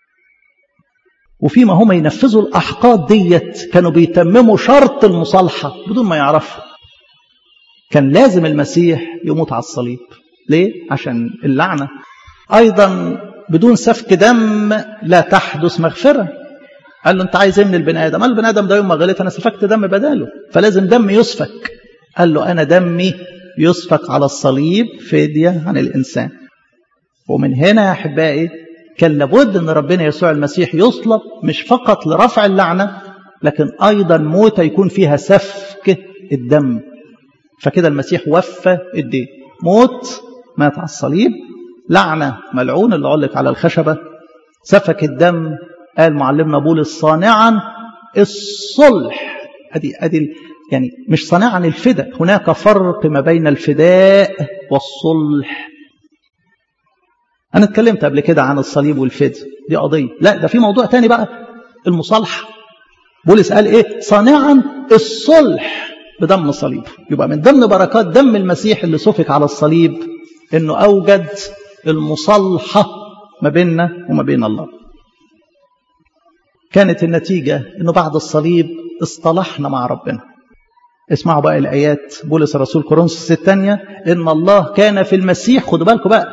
وفيما هم ينفذوا الأحقاد ديت كانوا بيتمموا شرط المصالحة بدون ما يعرفوا. كان لازم المسيح يموت على الصليب. ليه؟ عشان اللعنة. أيضا بدون سفك دم لا تحدث مغفرة. قال له أنت عايز ايه من البني آدم؟ قال البني آدم ده يوم ما غلط أنا سفكت دم بداله، فلازم دم يسفك. قال له أنا دمي يسفك على الصليب فدية عن الإنسان. ومن هنا يا أحبائي كان لابد أن ربنا يسوع المسيح يصلب مش فقط لرفع اللعنة، لكن أيضا موتة يكون فيها سفك الدم. فكده المسيح وفى الدين. موت مات على الصليب، لعنة ملعون اللي علق على الخشبة، سفك الدم قال معلمنا بولس صانعا الصلح. أدي يعني مش صانعا الفداء، هناك فرق ما بين الفداء والصلح. أنا اتكلمت قبل كده عن الصليب والفداء، دي قضية. لا ده في موضوع تاني بقى، المصالحة. بولس قال إيه؟ صانعا الصلح بدم صليب. يبقى من ضمن بركات دم المسيح اللي سفك على الصليب إنه أوجد المصالحة ما بيننا وما بين الله. كانت النتيجة إنه بعد الصليب اصطلحنا مع ربنا. اسمعوا بقى الآيات بولس الرسول كورنثوس الثانية، إن الله كان في المسيح، خدوا بالكم بقى،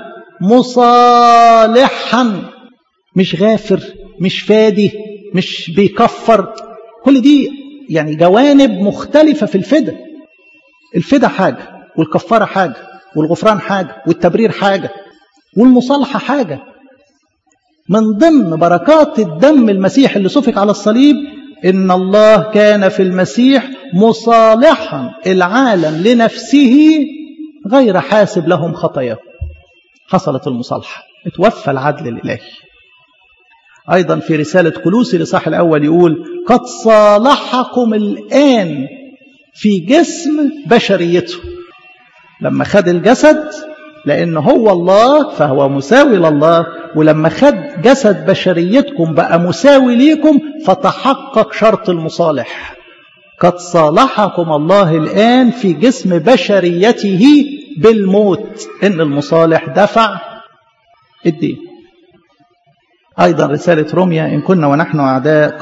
مصالحا، مش غافر، مش فادي، مش بيكفر. كل دي يعني جوانب مختلفة في الفداء. الفداء حاجة، والكفارة حاجة، والغفران حاجة، والتبرير حاجة، والمصالحة حاجة. من ضمن بركات الدم المسيح اللي سفك على الصليب إن الله كان في المسيح مصالحا العالم لنفسه غير حاسب لهم خطاياهم. حصلت المصالحة، اتوفى العدل الإلهي. أيضا في رسالة كولوسي الإصحاح الأول يقول قد صالحكم الآن في جسم بشريته. لما خد الجسد، لأن هو الله فهو مساوي لله، ولما خد جسد بشريتكم بقى مساوي ليكم، فتحقق شرط المصالح. قد صالحكم الله الآن في جسم بشريته بالموت، إن المصالح دفع الدين. أيضا رسالة روميا إن كنا ونحن أعداء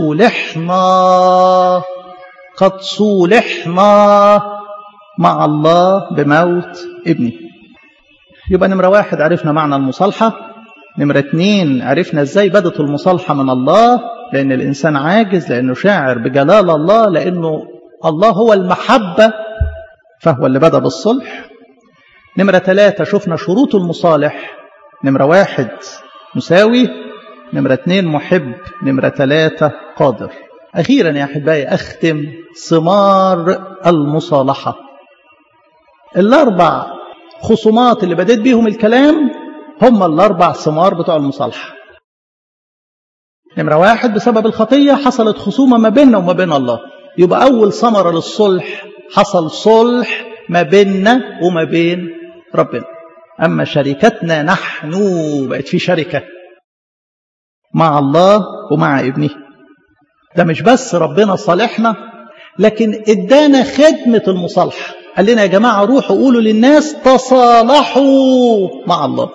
قد صولحنا مع الله بموت ابنه. يبقى نمرة 1 عرفنا معنى المصالحة. نمرة 2 عرفنا ازاي بدت المصالحة من الله، لأن الإنسان عاجز، لأنه شاعر بجلال الله، لأنه الله هو المحبة فهو اللي بدأ بالصلح. نمرة 3 شفنا شروط المصالح. نمرة 1 مساوي، نمرة 2 محب، نمرة 3 قادر. أخيرا يا أحبائي أختم ثمار المصالحة. الأربع خصومات اللي بديت بيهم الكلام هم الأربع ثمار بتوع المصالحة. نمرة 1 بسبب الخطية حصلت خصومة ما بيننا وما بين الله، يبقى أول ثمرة للصلح حصل صلح ما بيننا وما بين ربنا. أما شركتنا نحن بقت في شركة مع الله ومع ابنه. ده مش بس ربنا صالحنا، لكن ادانا خدمة المصالحة. قال لنا يا جماعة روحوا قولوا للناس تصالحوا مع الله.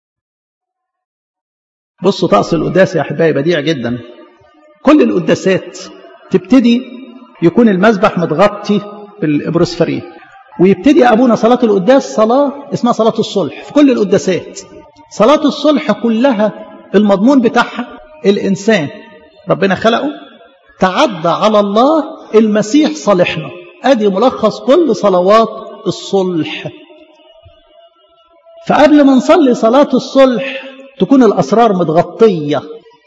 بصوا طقس القداس يا أحبائي بديع جدا. كل القداسات تبتدي يكون المذبح متغطي بالإبروسفرين، ويبتدي أبونا صلاة القداس صلاة اسمها صلاة الصلح. في كل القداسات صلاة الصلح كلها المضمون بتاعها الإنسان ربنا خلقه، تعدى على الله، المسيح صالحنا. أدي ملخص كل صلوات الصلح. فقبل ما نصلي صلاة الصلح تكون الأسرار متغطية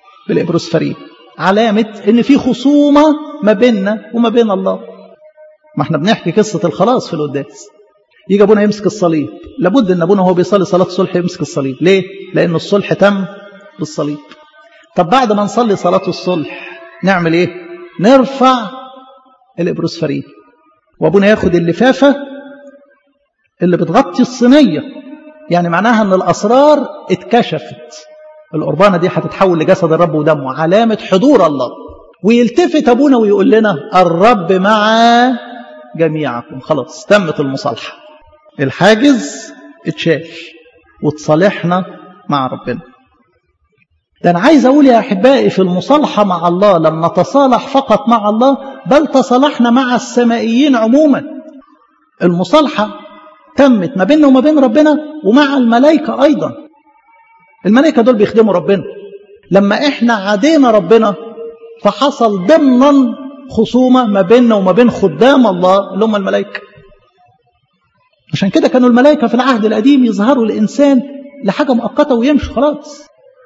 بالإبروسفرين، علامة إن في خصومة ما بيننا وما بين الله. ما احنا بنحكي قصة الخلاص في القداس. يجي ابونا يمسك الصليب، لابد ان ابونا وهو بيصلي صلاة الصلح يمسك الصليب. ليه؟ لأن الصلح تم بالصليب. طب بعد ما نصلي صلاة الصلح نعمل ايه؟ نرفع الإبروسفرين، وابونا ياخد اللفافة اللي بتغطي الصينية، يعني معناها ان الأسرار اتكشفت. القربانة دي هتتحول لجسد الرب ودمه، علامة حضور الله. ويلتفت ابونا ويقول لنا الرب مع جميعكم. خلاص تمت المصالحة، الحاجز اتشال وتصالحنا مع ربنا. ده أنا عايز أقول يا أحبائي في المصالحة مع الله لم نتصالح فقط مع الله، بل تصالحنا مع السمائيين عموما. المصالحة تمت ما بيننا وما بين ربنا ومع الملائكة أيضا. الملائكة دول بيخدموا ربنا. لما إحنا عادينا ربنا فحصل ضمنا خصومة ما بيننا وما بين خدام الله اللي هم الملائكة. عشان كده كانوا الملائكة في العهد القديم يظهروا الإنسان لحاجة مؤقتة ويمشوا خلاص.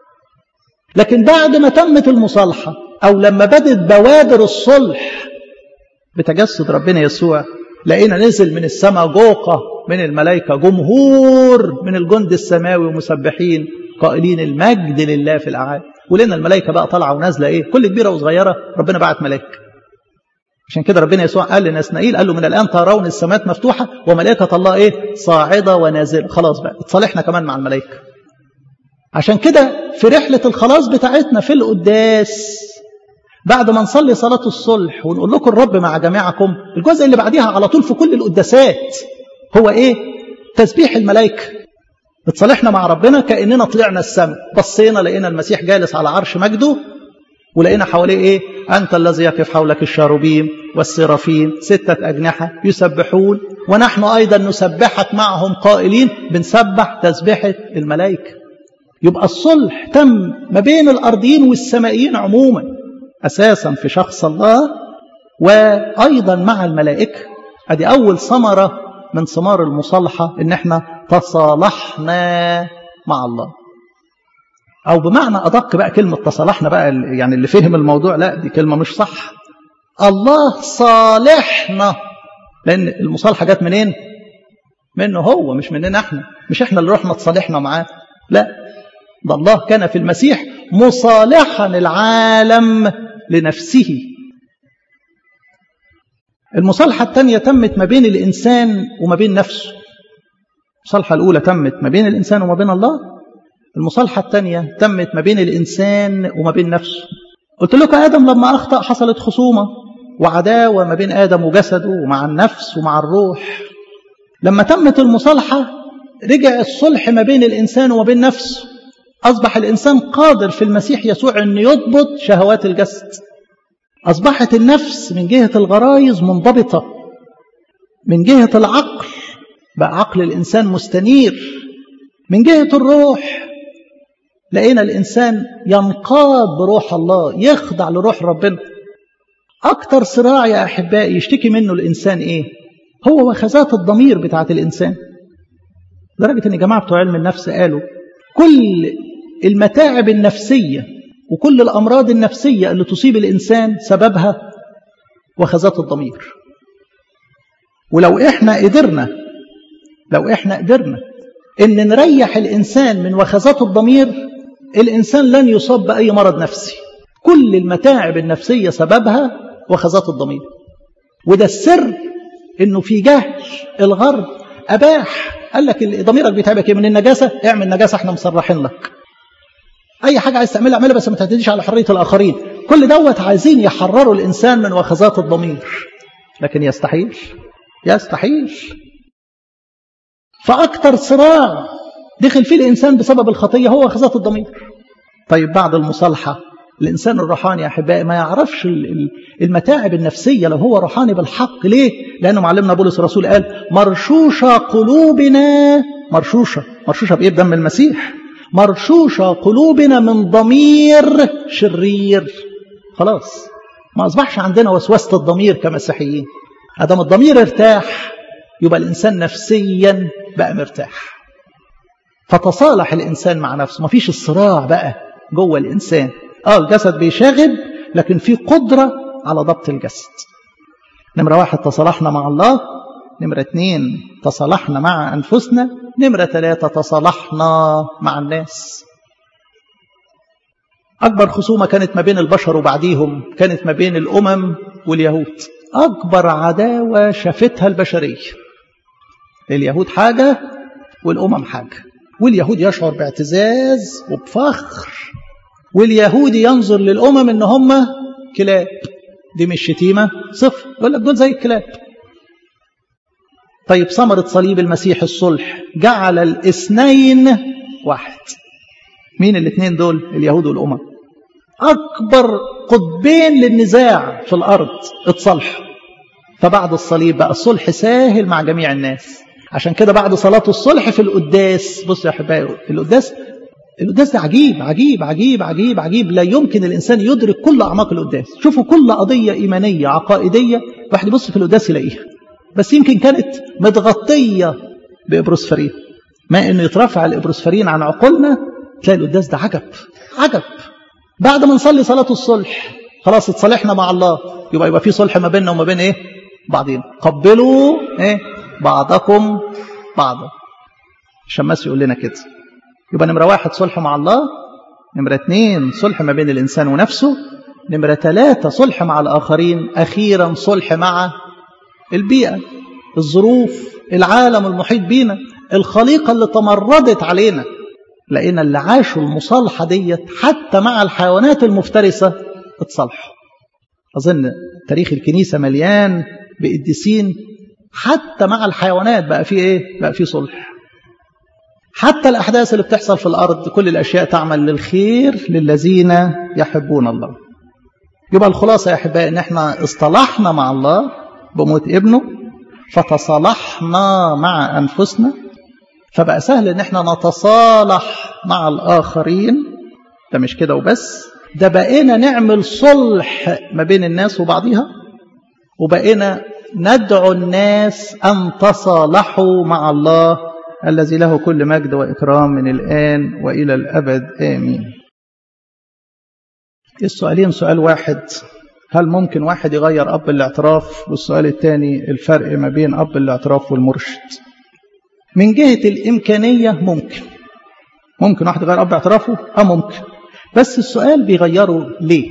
لكن بعد ما تمت المصالحة أو لما بدت بوادر الصلح بتجسد ربنا يسوع، لقينا نزل من السماء جوقة من الملائكة، جمهور من الجند السماوي ومسبحين قائلين المجد لله في الأعالي. ولنا الملائكة بقى طالعة ونازلة إيه، كل كبيرة وصغيرة ربنا بعت ملائكة. عشان كده ربنا يسوع قال لنسنائيل، قال له من الآن ترون السماوات مفتوحة وملائكة الله إيه، صاعدة ونازلة. خلاص بقى اتصالحنا كمان مع الملائكة. عشان كده في رحلة الخلاص بتاعتنا في القداس بعد ما نصلي صلاة الصلح ونقول لكم الرب مع جميعكم، الجزء اللي بعديها على طول في كل القداسات هو إيه؟ تسبيح الملائكة. اتصالحنا مع ربنا كأننا طلعنا السماء، بصينا لقينا المسيح جالس على عرش مجده، ولقينا حواليه إيه؟ أنت الذي يقف حولك الشاروبيم والسرافين 6 أجنحة يسبحون، ونحن أيضا نسبحك معهم قائلين، بنسبح تسبيحة الملائكة. يبقى الصلح تم ما بين الأرضيين والسمائيين عموما، أساسا في شخص الله وأيضا مع الملائكة. هذه أول ثمرة من ثمار المصالحة، إن احنا تصالحنا مع الله. أو بمعنى أدق بقى كلمة تصالحنا بقى، يعني اللي فهم الموضوع لا دي كلمة مش صح. الله صالحنا، لأن المصالحة جت منين؟ منه هو، مش مننا احنا. مش احنا اللي رحنا تصالحنا معاه، لا، ده الله كان في المسيح مصالحا العالم لنفسه. المصالحة الثانية تمت ما بين الإنسان وما بين نفسه. المصالحة الأولى تمت ما بين الإنسان وما بين الله، المصالحة الثانية تمت ما بين الإنسان وما بين نفسه. قلت لكم آدم لما أخطأ حصلت خصومة وعداوة ما بين آدم وجسده ومع النفس ومع الروح. لما تمت المصالحة رجع الصلح ما بين الإنسان وما بين نفسه، أصبح الإنسان قادر في المسيح يسوع أن يضبط شهوات الجسد. أصبحت النفس من جهة الغرائز منضبطة، من جهة العقل بقى عقل الإنسان مستنير، من جهة الروح لقينا الإنسان ينقاد بروح الله، يخضع لروح ربنا. أكتر صراع يا أحبائي يشتكي منه الإنسان إيه؟ هو وخزات الضمير بتاعت الإنسان. لدرجة أن جماعة بتوع علم النفس قالوا كل المتاعب النفسية وكل الأمراض النفسية اللي تصيب الإنسان سببها وخزات الضمير. ولو إحنا قدرنا إن نريح الإنسان من وخزات الضمير، الإنسان لن يصاب بأي مرض نفسي. كل المتاعب النفسية سببها وخزات الضمير. وده السر إنه في جهل الغرب أباح، قال لك ضميرك بيتعبك من النجاسة، اعمل نجاسة احنا مصرحين لك. أي حاجة عايز تعملها اعملها، بس ما تعتديش على حرية الآخرين. كل دوت عايزين يحرروا الإنسان من وخزات الضمير، لكن يستحيل. فأكتر صراع دخل فيه الإنسان بسبب الخطية هو وخزات الضمير. طيب بعد المصالحة الإنسان الروحاني يا أحبائي ما يعرفش المتاعب النفسية لو هو روحاني بالحق. ليه؟ لأنه معلمنا بولس الرسول قال مرشوشة قلوبنا، مرشوشة بإيه؟ بدم المسيح. مرشوشة قلوبنا من ضمير شرير. خلاص ما أصبحش عندنا وسوسة الضمير كمسيحيين. أدام الضمير ارتاح يبقى الإنسان نفسيا بقى مرتاح، فتصالح الإنسان مع نفسه. ما فيش الصراع بقى جوه الإنسان. الجسد بيشاغب، لكن في قدرة على ضبط الجسد. نمرة 1 تصالحنا مع الله، نمرة 2 تصالحنا مع أنفسنا، نمرة 3 تصالحنا مع الناس. أكبر خصومة كانت ما بين البشر وبعديهم كانت ما بين الأمم واليهود. أكبر عداوة شافتها البشرية. اليهود حاجة والأمم حاجة، واليهود يشعر باعتزاز وبفخر، واليهود ينظر للأمم إن هم كلاب. دي مش شتيمة، صفر، يقول لك دول زي الكلاب. طيب ثمرة صليب المسيح الصلح، جعل الاثنين واحد. مين الاثنين دول؟ اليهود والأمم. أكبر قطبين للنزاع في الأرض اتصلحوا. فبعد الصليب بقى الصلح ساهل مع جميع الناس. عشان كده بعد صلاة الصلح في القداس، بص يا أحبائي، القداس ده عجيب عجيب عجيب عجيب عجيب. لا يمكن الإنسان يدرك كل أعماق القداس. شوفوا كل قضية إيمانية عقائدية واحد يبص في القداس يلاقيها، بس يمكن كانت متغطية بإبروسفرين. ما إنه يترفع الإبروسفرين عن عقولنا تلاقي القداس ده عجب عجب. بعد ما نصلي صلاة الصلح خلاص اتصالحنا مع الله، يبقى في صلح ما بيننا وما بين إيه؟ بعضين. قبلوا إيه؟ بعضكم بعضا. الشماس يقول لنا كده. يبقى نمرة 1 صلح مع الله، نمرة 2 صلح ما بين الإنسان ونفسه، نمرة 3 صلح مع الآخرين، أخيرا صلح مع البيئة، الظروف، العالم المحيط بينا، الخليقة اللي تمردت علينا. لقينا اللي عاشوا المصالحة ديت حتى مع الحيوانات المفترسة اتصالحوا. أظن تاريخ الكنيسة مليان بقديسين حتى مع الحيوانات بقى فيه إيه؟ بقى فيه صلح. حتى الأحداث اللي بتحصل في الأرض كل الأشياء تعمل للخير للذين يحبون الله. يبقى الخلاصة يا أحبائي إن احنا اصطلحنا مع الله بموت ابنه، فتصالحنا مع أنفسنا، فبقى سهل إن احنا نتصالح مع الآخرين. ده مش كده وبس، ده بقينا نعمل صلح ما بين الناس وبعضها، وبقينا ندعو الناس أن تصالحوا مع الله الذي له كل مجد وإكرام من الآن وإلى الأبد آمين. السؤالين، سؤال واحد هل ممكن واحد يغير أب الاعتراف، والسؤال الثاني الفرق ما بين أب الاعتراف والمرشد. من جهة الإمكانية ممكن واحد يغير أب اعترافه، ممكن، بس السؤال بيغيره ليه؟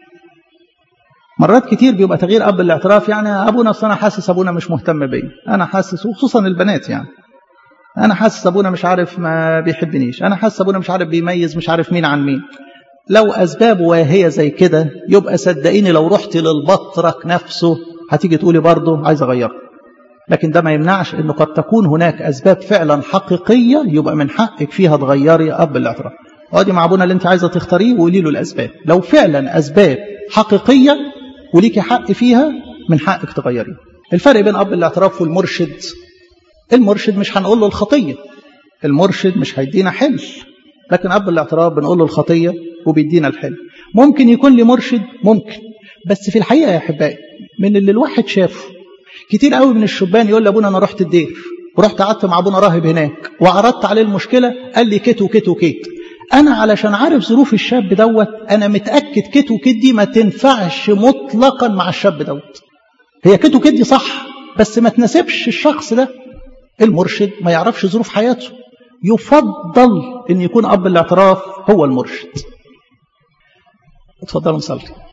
مرات كتير بيبقى تغيير أب الاعتراف يعني أبونا أصلا أنا حاسس أبونا مش مهتم بي، أنا حاسس، وخصوصا البنات يعني أنا حاسس أبونا مش عارف ما بيحبنيش، أنا حاسس أبونا مش عارف بيميز مش عارف مين عن مين. لو أسباب واهية زي كده يبقى صدقيني لو رحت للبطرك نفسه هتيجي تقولي برضه عايز أغيره. لكن ده ما يمنعش أنه قد تكون هناك أسباب فعلا حقيقية يبقى من حقك فيها تغيري أب الاعتراف. اقعدي مع أبونا اللي أنت عايزة تختاريه وقولي له الأسباب. لو فعلا أسباب حقيقية وليكي حق فيها من حقك تغيريه. الفرق بين أب الاعتراف والمرشد، المرشد مش هنقول له الخطية، المرشد مش هيدينا حل، لكن أب الاعتراف بنقول له الخطية وبيدينا الحل. ممكن يكون لي مرشد، ممكن، بس في الحقيقة يا أحبائي من اللي الواحد شافه كتير قوي من الشبان يقول لأبونا أنا رحت الدير ورحت قعدت مع أبونا راهب هناك وعرضت عليه المشكلة قال لي كت وكت وكت. أنا علشان عارف ظروف الشاب دوت أنا متأكد كت وكت دي ما تنفعش مطلقا مع الشاب دوت. هي كت وكت دي صح بس ما تناسبش الشخص ده. المرشد ما يعرفش ظروف حياته، يفضل أن يكون أب الاعتراف هو المرشد. اتفضلوا نصلي.